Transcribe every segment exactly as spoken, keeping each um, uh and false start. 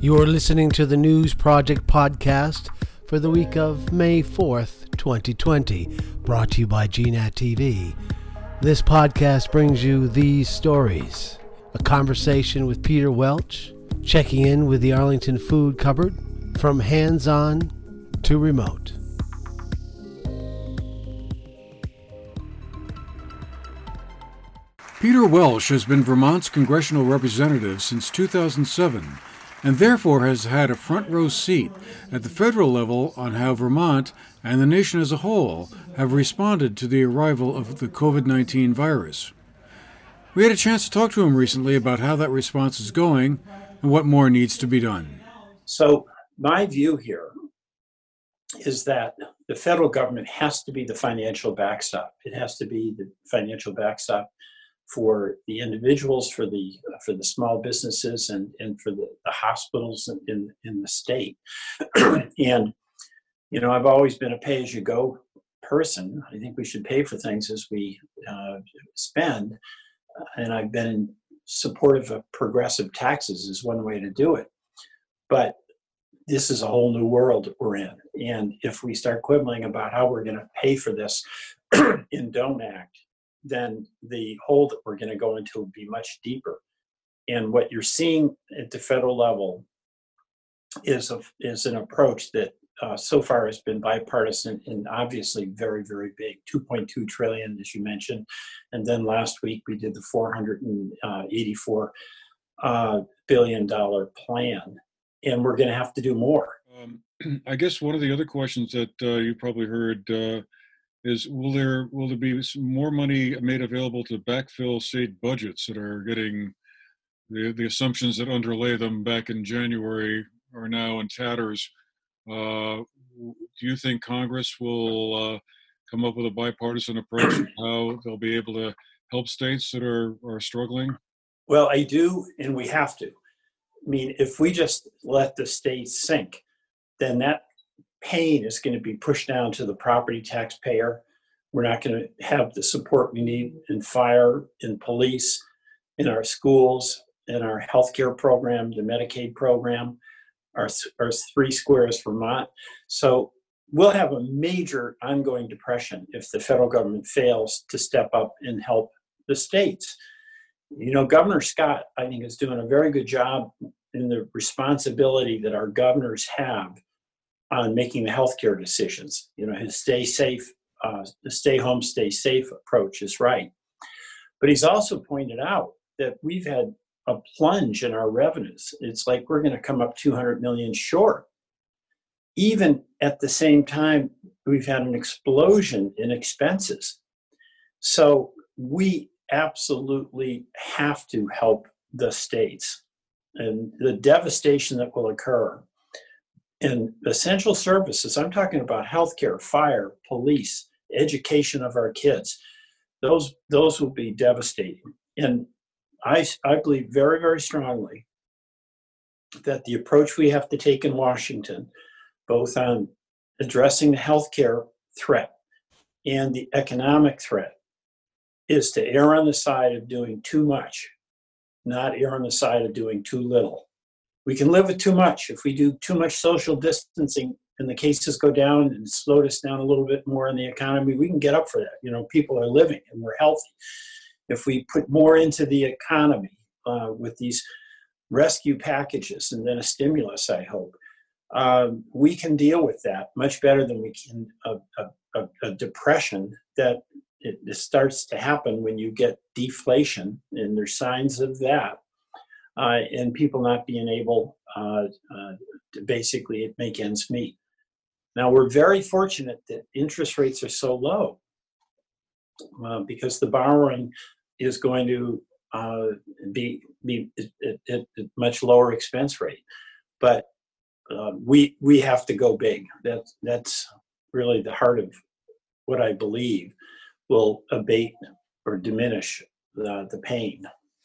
You are listening to the News Project podcast for the week of May fourth, twenty twenty, brought to you by G NAT T V. This podcast brings you these stories: a conversation with Peter Welch, checking in with the Arlington Food Cupboard, from hands-on to remote. Peter Welch has been Vermont's congressional representative since two thousand seven, and therefore has had a front row seat at the federal level on how Vermont and the nation as a whole have responded to the arrival of the covid nineteen virus. We had a chance to talk to him recently about how that response is going and what more needs to be done. So my view here is that the federal government has to be the financial backstop. It has to be the financial backstop for the individuals, for the for the small businesses, and, and for the, the hospitals in, in the state. And, you know, I've always been a pay-as-you-go person. I think we should pay for things as we uh, spend. And I've been supportive of progressive taxes as one way to do it. But this is a whole new world we're in. And if we start quibbling about how we're going to pay for this in DONE Act, then the hole that we're going to go into will be much deeper. And what you're seeing at the federal level is a, is an approach that uh, so far has been bipartisan and obviously very, very big, two point two trillion dollars, as you mentioned. And then last week we did the four hundred eighty-four uh, billion dollars plan. And we're going to have to do more. Um, I guess one of the other questions that uh, you probably heard uh, is will there will there be some more money made available to backfill state budgets that are getting the the assumptions that underlay them back in January are now in tatters? Uh, do you think Congress will uh, come up with a bipartisan approach to how they'll be able to help states that are, are struggling? Well, I do, and we have to. I mean, if we just let the states sink, then that pain is going to be pushed down to the property taxpayer. We're not going to have the support we need in fire, in police, in our schools, in our healthcare program, the Medicaid program, our, our three squares Vermont. So we'll have a major ongoing depression if the federal government fails to step up and help the states. You know, Governor Scott, I think, is doing a very good job in the responsibility that our governors have on making the healthcare decisions. You know, his stay safe, uh, the stay home, stay safe approach is right. But he's also pointed out that we've had a plunge in our revenues. It's like we're going to come up two hundred million short. Even at the same time, we've had an explosion in expenses. So we absolutely have to help the states. And the devastation that will occur in essential services, I'm talking about healthcare, fire, police, education of our kids, those those will be devastating. And I, I believe very, very strongly that the approach we have to take in Washington, both on addressing the healthcare threat and the economic threat, is to err on the side of doing too much, not err on the side of doing too little. We can live with too much. If we do too much social distancing and the cases go down and slow us down a little bit more in the economy, we can get up for that. You know, people are living and we're healthy. If we put more into the economy uh, with these rescue packages and then a stimulus, I hope, um, we can deal with that much better than we can a, a, a depression that it, it starts to happen when you get deflation, and there's signs of that. Uh, and people not being able uh, uh, to basically make ends meet. Now, we're very fortunate that interest rates are so low uh, because the borrowing is going to uh, be, be at a much lower expense rate. But uh, we we have to go big. That, that's really the heart of what I believe will abate or diminish the, the pain.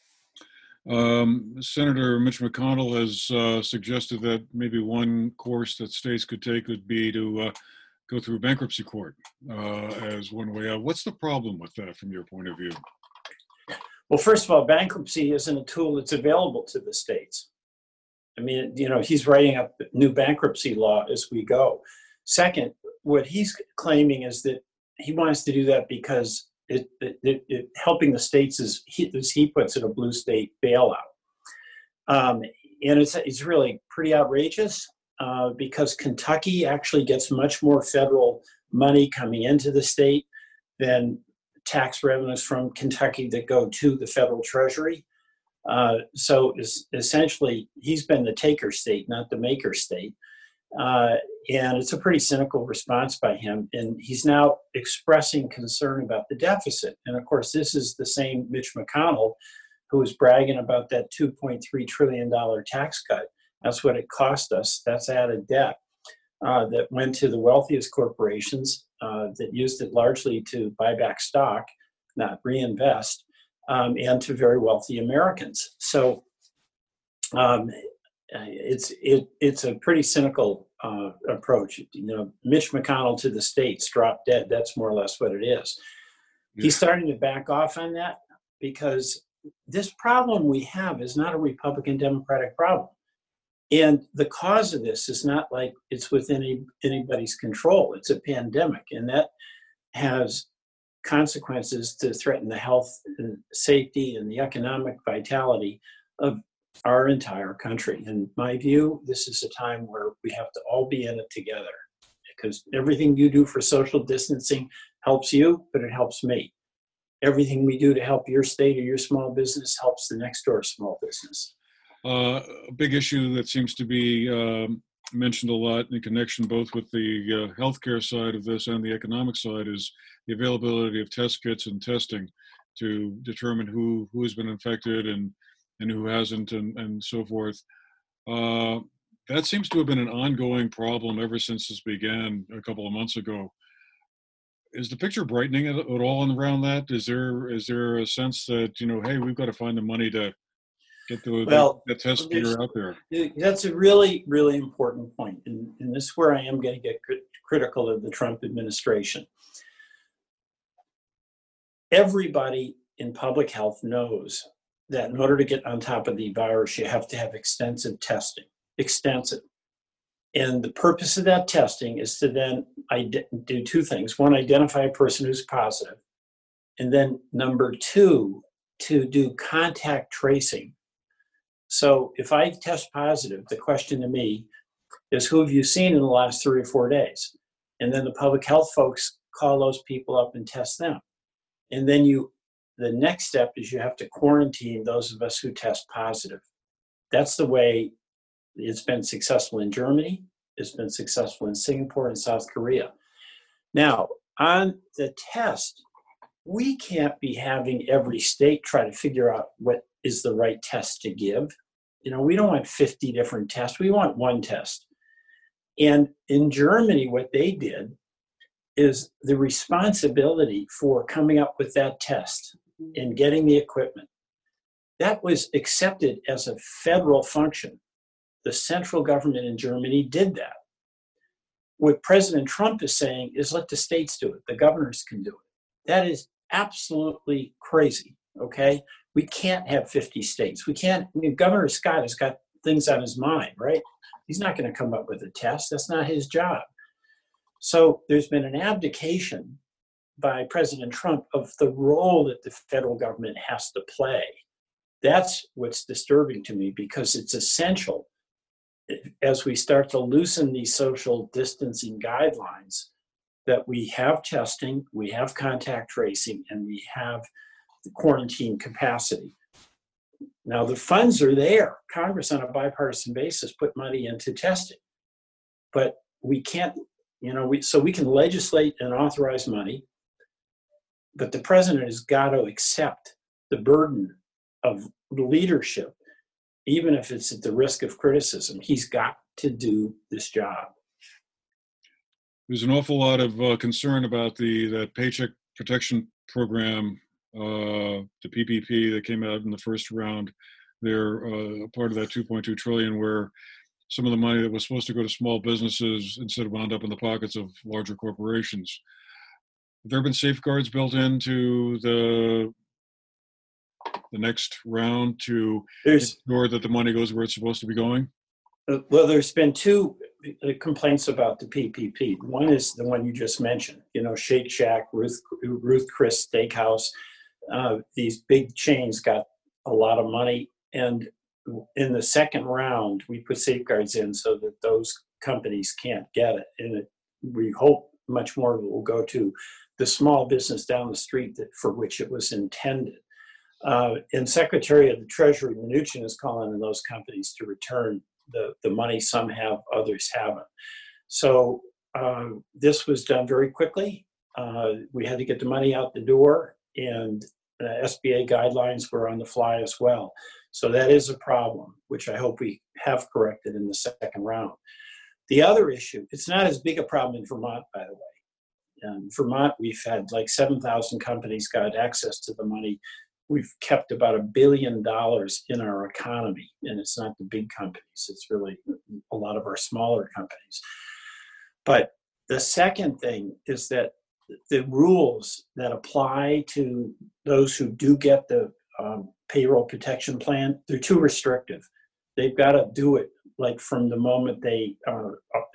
Um, Senator Mitch McConnell has uh, suggested that maybe one course that states could take would be to uh, go through bankruptcy court uh, as one way out. What's the problem with that from your point of view? Well, first of all, bankruptcy isn't a tool that's available to the states. I mean, you know, he's writing up new bankruptcy law as we go. Second, what he's claiming is that he wants to do that because it, it, it, it helping the states is, he, as he puts it, a blue state bailout. Um, and it's, it's really pretty outrageous uh, because Kentucky actually gets much more federal money coming into the state than tax revenues from Kentucky that go to the federal treasury. Uh, so es- essentially, he's been the taker state, not the maker state. Uh, and it's a pretty cynical response by him. And he's now expressing concern about the deficit. And of course, this is the same Mitch McConnell who was bragging about that two point three trillion dollars tax cut. That's what it cost us. That's added debt uh, that went to the wealthiest corporations uh, that used it largely to buy back stock, not reinvest, um, and to very wealthy Americans. So um, it's it it's a pretty cynical uh, approach. You know, Mitch McConnell to the states, drop dead. That's more or less what it is. Yeah. He's starting to back off on that because this problem we have is not a Republican Democratic problem. And the cause of this is not like it's within any, anybody's control. It's a pandemic, and that has consequences to threaten the health and safety and the economic vitality of our entire country. In my view, this is a time where we have to all be in it together, because everything you do for social distancing helps you, but it helps me. Everything we do to help your state or your small business helps the next door small business. Uh, a big issue that seems to be um, mentioned a lot in connection both with the uh, healthcare side of this and the economic side is the availability of test kits and testing to determine who, who has been infected and, and who hasn't, and, and so forth. Uh, that seems to have been an ongoing problem ever since this began a couple of months ago. Is the picture brightening at, at all around that? Is there is there a sense that, you know, hey, we've got to find the money to get the, well, the, the test gear out there? That's a really, really important point. And, and this is where I am going to get crit- critical of the Trump administration. Everybody in public health knows that in order to get on top of the virus, you have to have extensive testing, extensive. And the purpose of that testing is to then ide- do two things. One, identify a person who's positive. And then number two, to do contact tracing. So if I test positive, the question to me is, who have you seen in the last three or four days? And then the public health folks call those people up and test them. And then you, the next step is you have to quarantine those of us who test positive. That's the way it's been successful in Germany. It's been successful in Singapore and South Korea. Now, on the test, we can't be having every state try to figure out what is the right test to give. You know, we don't want fifty different tests. We want one test. And in Germany, what they did is the responsibility for coming up with that test and getting the equipment, that was accepted as a federal function. The central government in Germany did that. What President Trump is saying is let the states do it. The governors can do it. That is absolutely crazy, okay? We can't have fifty states. We can't, I mean, Governor Scott has got things on his mind, right? He's not going to come up with a test. That's not his job. So there's been an abdication by President Trump of the role that the federal government has to play. That's what's disturbing to me, because it's essential as we start to loosen these social distancing guidelines that we have testing, we have contact tracing, and we have the quarantine capacity. Now the funds are there. Congress on a bipartisan basis put money into testing, but we can't, you know, we, so we can legislate and authorize money, but the president has got to accept the burden of leadership, even if it's at the risk of criticism. He's got to do this job. There's an awful lot of uh, concern about the that Paycheck Protection Program, uh, the P P P that came out in the first round. They're uh, part of that two point two trillion dollars, where some of the money that was supposed to go to small businesses instead wound up in the pockets of larger corporations. Have there been safeguards built into the the next round to There's, ensure that the money goes where it's supposed to be going? Uh, Well, there's been two uh, complaints about the P P P. One is the one you just mentioned, you know, Shake Shack, Ruth, Ruth Chris Steakhouse. Uh, these big chains got a lot of money. And in the second round, we put safeguards in so that those companies can't get it. And it, we hope much more of it will go to the small business down the street that, for which it was intended. Uh, and Secretary of the Treasury, Mnuchin, is calling on those companies to return the, the money. Some have, others haven't. So uh, this was done very quickly. Uh, we had to get the money out the door, and uh, S B A guidelines were on the fly as well. So that is a problem, which I hope we have corrected in the second round. The other issue, it's not as big a problem in Vermont, by the way. In Vermont, we've had like seven thousand companies got access to the money. We've kept about a billion dollars in our economy, and it's not the big companies. It's really a lot of our smaller companies. But the second thing is that the rules that apply to those who do get the um, payroll protection plan, they're too restrictive. They've got to do it like from the moment they uh,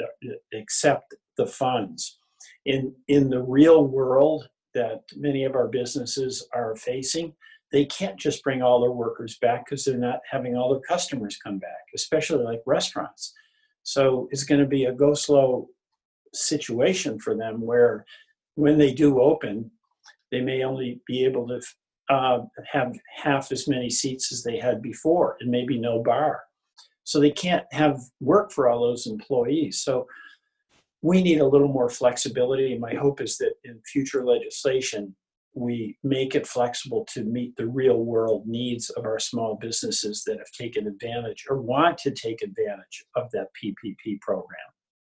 accept the funds. In, in the real world that many of our businesses are facing, they can't just bring all their workers back because they're not having all their customers come back, especially like restaurants. So it's going to be a go slow situation for them where when they do open, they may only be able to uh, have half as many seats as they had before and maybe no bar. So they can't have work for all those employees. So we need a little more flexibility. My hope is that in future legislation, we make it flexible to meet the real world needs of our small businesses that have taken advantage or want to take advantage of that P P P program.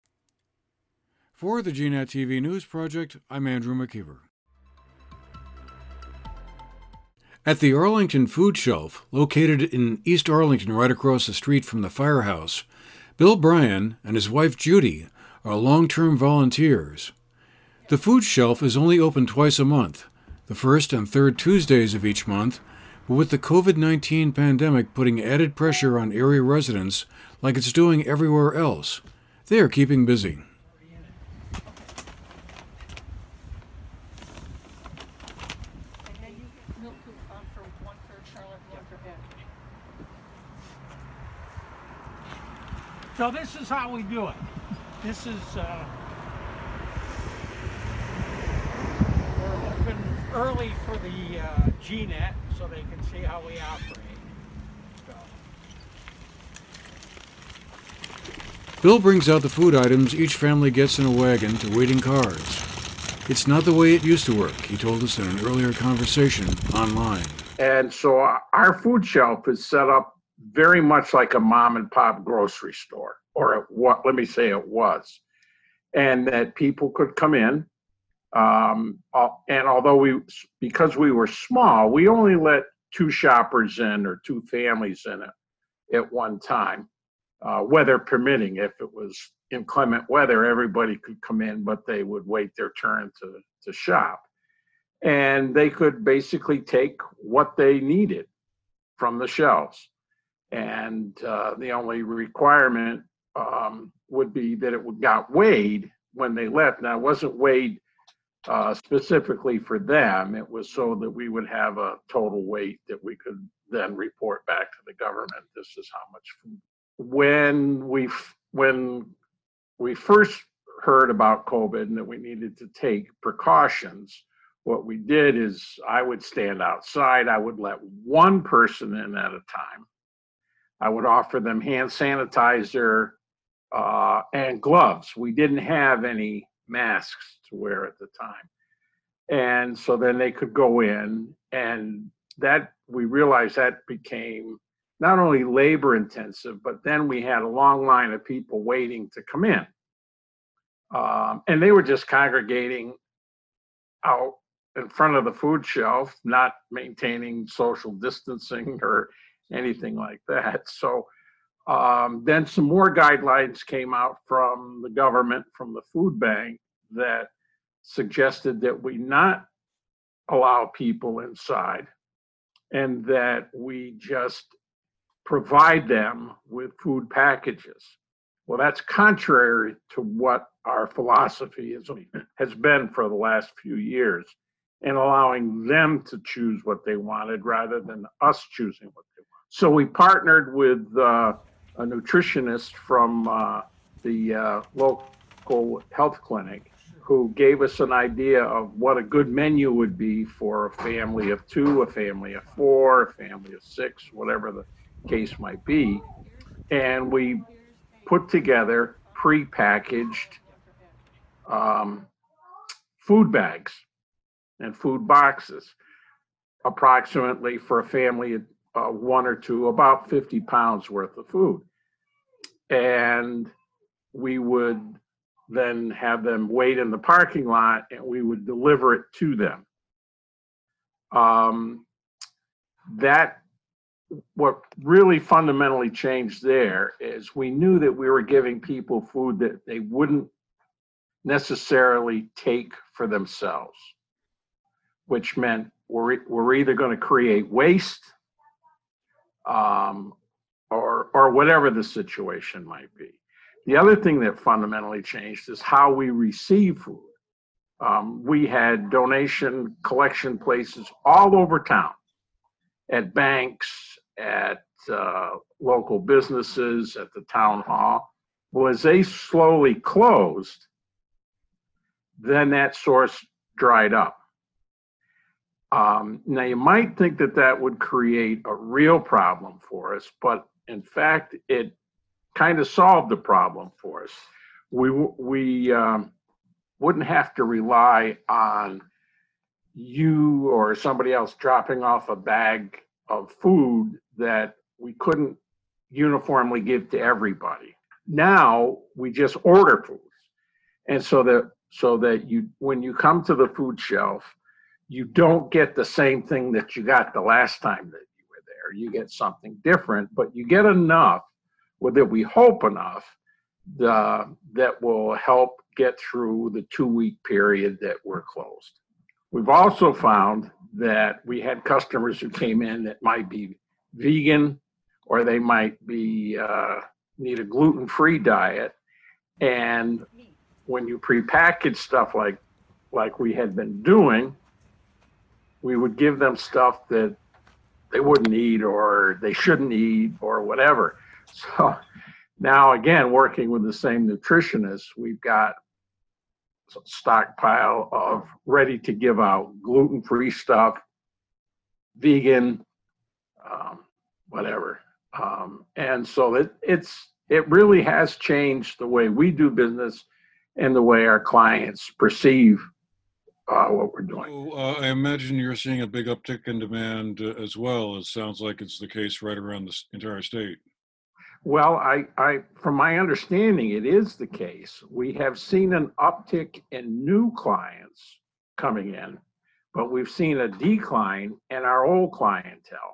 For the G NAT T V News Project, I'm Andrew McKeever. At the Arlington Food Shelf, located in East Arlington right across the street from the firehouse, Bill Bryan and his wife Judy are long-term volunteers. The food shelf is only open twice a month, the first and third Tuesdays of each month, but with the COVID nineteen pandemic putting added pressure on area residents like it's doing everywhere else, they are keeping busy. So this is how we do it. This is, uh, we're open early for the uh, G NAT so they can see how we operate. So. Bill brings out the food items each family gets in a wagon to waiting cars. It's not the way it used to work, he told us in an earlier conversation online. And so our food shelf is set up very much like a mom and pop grocery store, or it, what, let me say it was. And that people could come in. Um, and although we, because we were small, we only let two shoppers in or two families in it at one time, uh, weather permitting. If it was inclement weather, everybody could come in, but they would wait their turn to, to shop. And they could basically take what they needed from the shelves. And uh, the only requirement um, would be that it got weighed when they left. Now, it wasn't weighed uh, specifically for them. It was so that we would have a total weight that we could then report back to the government. This is how much food. When we when we first heard about COVID and that we needed to take precautions, what we did is I would stand outside. I would let one person in at a time. I would offer them hand sanitizer uh, and gloves. We didn't have any masks to wear at the time. And so then they could go in, and that we realized that became not only labor intensive, but then we had a long line of people waiting to come in. Um, and they were just congregating out in front of the food shelf, not maintaining social distancing or anything like that. So um, then some more guidelines came out from the government, from the food bank, that suggested that we not allow people inside and that we just provide them with food packages. Well, that's contrary to what our philosophy is, has been for the last few years, and allowing them to choose what they wanted rather than us choosing what they want. So we partnered with uh, a nutritionist from uh, the uh, local health clinic who gave us an idea of what a good menu would be for a family of two, a family of four, a family of six, whatever the case might be. And we put together pre-packaged um, food bags and food boxes, approximately for a family of uh, one or two, about fifty pounds worth of food. And we would then have them wait in the parking lot and we would deliver it to them. Um, that, what really fundamentally changed there is we knew that we were giving people food that they wouldn't necessarily take for themselves, which meant we're, we're either going to create waste um, or, or whatever the situation might be. The other thing that fundamentally changed is how we receive food. Um, we had donation collection places all over town, at banks, at uh, local businesses, at the town hall. Well, as they slowly closed, then that source dried up. Um, now, you might think that that would create a real problem for us, but in fact, it kind of solved the problem for us. We, we um, wouldn't have to rely on you or somebody else dropping off a bag of food that we couldn't uniformly give to everybody. Now we just order food. And so that so that you, when you come to the food shelf, you don't get the same thing that you got the last time that you were there. You get something different, but you get enough, well, that we hope enough, uh, that will help get through the two-week period that we're closed. We've also found that we had customers who came in that might be vegan, or they might be uh, need a gluten-free diet. And when you prepackage stuff like like we had been doing, we would give them stuff that they wouldn't eat or they shouldn't eat or whatever. So now, again, working with the same nutritionist, we've got a stockpile of ready to give out gluten-free stuff, vegan, um, whatever. Um, and so it, it's it really has changed the way we do business and the way our clients perceive uh, what we're doing. So, uh, I imagine you're seeing a big uptick in demand uh, as well. It sounds like it's the case right around the entire state. Well, I, I, from my understanding, it is the case. We have seen an uptick in new clients coming in, but we've seen a decline in our old clientele.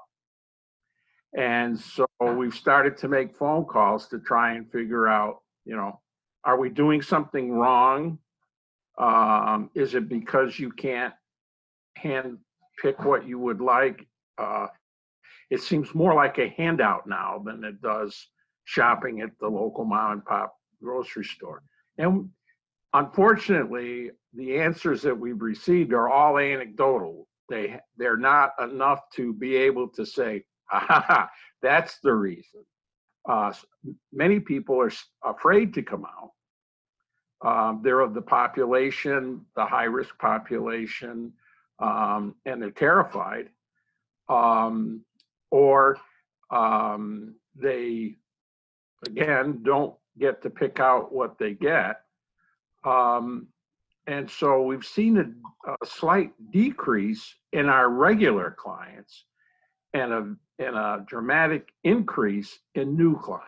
And so we've started to make phone calls to try and figure out, you know, are we doing something wrong? Um, is it because you can't hand pick what you would like? Uh, it seems more like a handout now than it does shopping at the local mom and pop grocery store. And unfortunately, the answers that we've received are all anecdotal. They, they're not enough to be able to say, ah, that's the reason. Uh, many people are afraid to come out. Um, they're of the population, the high-risk population, um, and they're terrified. Um, or um, they, again, don't get to pick out what they get. Um, and so we've seen a, a slight decrease in our regular clients and a, and a dramatic increase in new clients.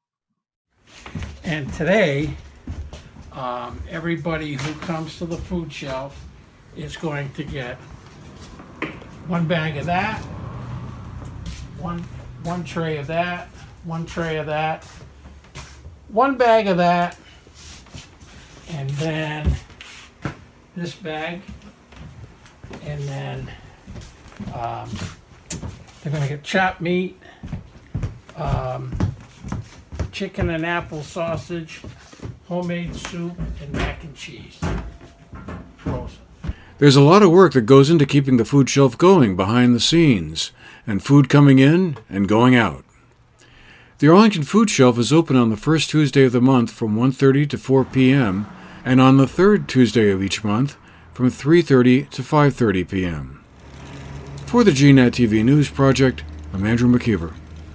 And today, um, everybody who comes to the food shelf is going to get one bag of that, one, one tray of that, one tray of that, one bag of that, and then this bag, and then um, they're going to get chopped meat, um, chicken and apple sausage, homemade soup, and mac and cheese, frozen. There's a lot of work that goes into keeping the food shelf going behind the scenes, and food coming in and going out. The Arlington Food Shelf is open on the first Tuesday of the month from one thirty to four p.m. and on the third Tuesday of each month from three thirty to five thirty p.m. For the G NAT T V News Project, I'm Andrew McKeever.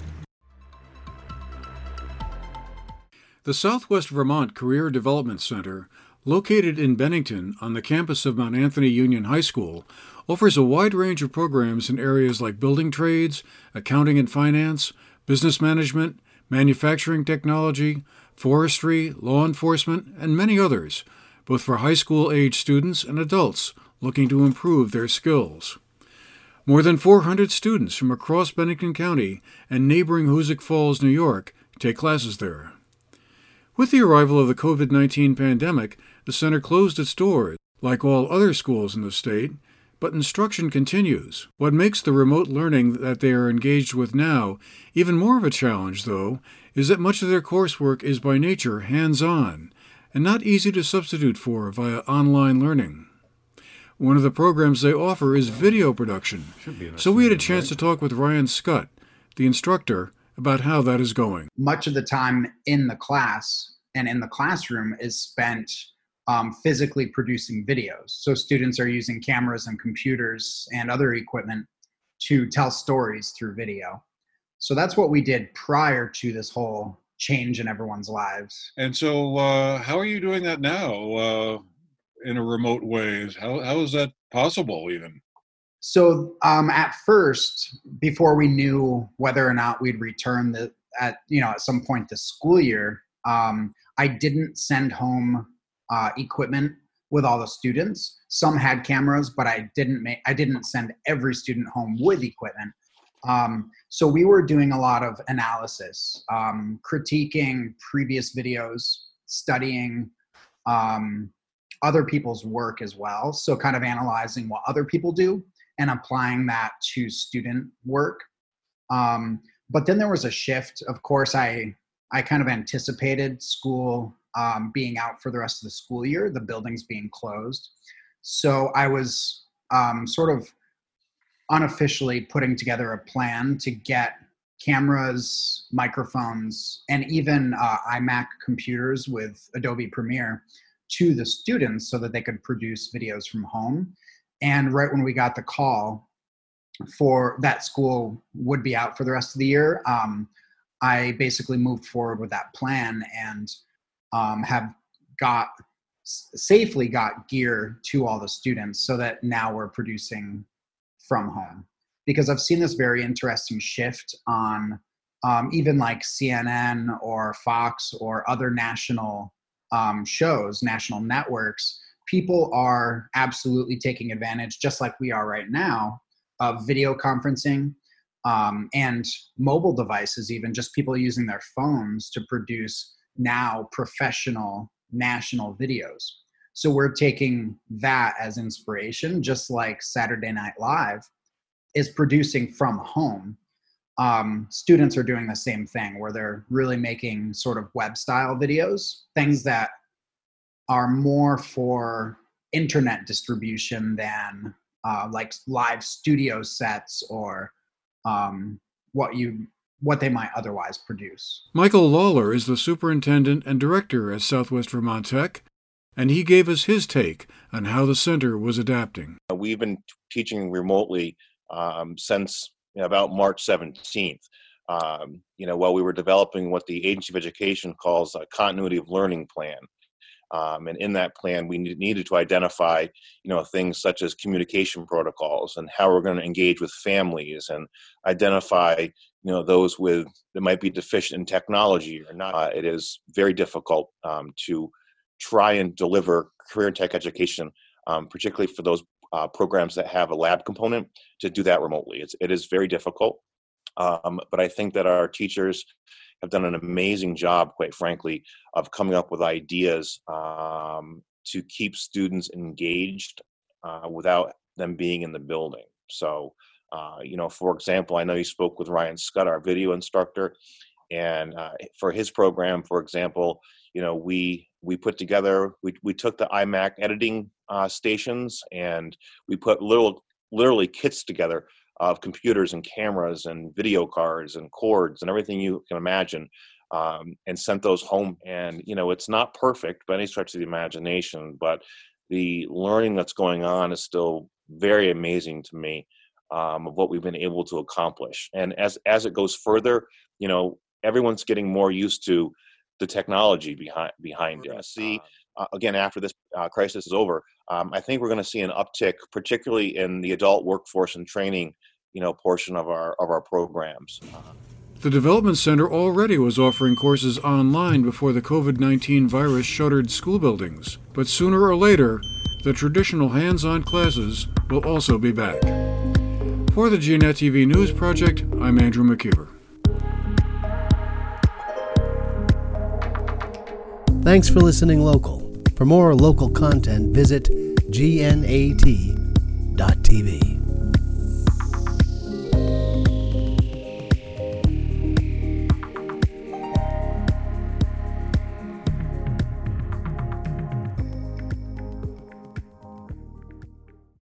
The Southwest Vermont Career Development Center, located in Bennington on the campus of Mount Anthony Union High School, offers a wide range of programs in areas like building trades, accounting and finance, business management, manufacturing technology, forestry, law enforcement, and many others, both for high school-age students and adults looking to improve their skills. More than four hundred students from across Bennington County and neighboring Hoosick Falls, New York, take classes there. With the arrival of the covid nineteen pandemic, the center closed its doors, like all other schools in the state, but instruction continues. What makes the remote learning that they are engaged with now even more of a challenge, though, is that much of their coursework is by nature hands-on and not easy to substitute for via online learning. One of the programs they offer is video production, so we had a chance to talk with Ryan Scott, the instructor, about how that is going. Much of the time in the class and in the classroom is spent um, physically producing videos. So students are using cameras and computers and other equipment to tell stories through video. So that's what we did prior to this whole change in everyone's lives. And so uh, how are you doing that now uh, in a remote way? How, how is that possible even? So um, at first, before we knew whether or not we'd return the, at, you know, at some point this school year, um, I didn't send home uh, equipment with all the students. Some had cameras, but I didn't make, I didn't send every student home with equipment. Um, so we were doing a lot of analysis, um, critiquing previous videos, studying um, other people's work as well. So kind of analyzing what other people do and applying that to student work. Um, but then there was a shift. Of course, I I kind of anticipated school um, being out for the rest of the school year, the buildings being closed. So I was um, sort of unofficially putting together a plan to get cameras, microphones, and even uh, iMac computers with Adobe Premiere to the students so that they could produce videos from home. And right when we got the call for that school would be out for the rest of the year, um, I basically moved forward with that plan and um, have got safely got gear to all the students so that now we're producing from home. Because I've seen this very interesting shift on um, even like C N N or Fox or other national um, shows, national networks. People are absolutely taking advantage, just like we are right now, of video conferencing um, and mobile devices, even just people using their phones to produce now professional national videos. So we're taking that as inspiration, just like Saturday Night Live is producing from home. Um, students are doing the same thing where they're really making sort of web style videos, things that are more for internet distribution than uh, like live studio sets or um, what you what they might otherwise produce. Michael Lawler is the superintendent and director at Southwest Vermont Tech, and he gave us his take on how the center was adapting. We've been teaching remotely um, since you know, about March seventeenth. Um, you know, while we were developing what the Agency of Education calls a continuity of learning plan. Um, and in that plan, we needed to identify, you know, things such as communication protocols and how we're going to engage with families and identify, you know, those with that might be deficient in technology or not. Uh, it is very difficult um, to try and deliver career tech education, um, particularly for those uh, programs that have a lab component, to do that remotely. It's, it is very difficult. Um, but I think that our teachers have done an amazing job, quite frankly, of coming up with ideas um, to keep students engaged uh, without them being in the building. So Uh, you know, for example, I know you spoke with Ryan Scott, our video instructor, and uh, for his program, for example, you know, we we put together, we we took the iMac editing uh, stations and we put little, literally kits together of computers and cameras and video cards and cords and everything you can imagine, um, and sent those home. And, you know, it's not perfect by any stretch of the imagination, but the learning that's going on is still very amazing to me, um, of what we've been able to accomplish. And as, as it goes further, you know, everyone's getting more used to the technology behind, behind it. See, uh, again, after this uh, crisis is over, um, I think we're going to see an uptick, particularly in the adult workforce and training, you know, portion of our, of our programs. Uh, The Development Center already was offering courses online before the COVID nineteen virus shuttered school buildings. But sooner or later, the traditional hands-on classes will also be back. For the G net T V News Project, I'm Andrew McKeever. Thanks for listening local. For more local content, visit G N A T dot T V.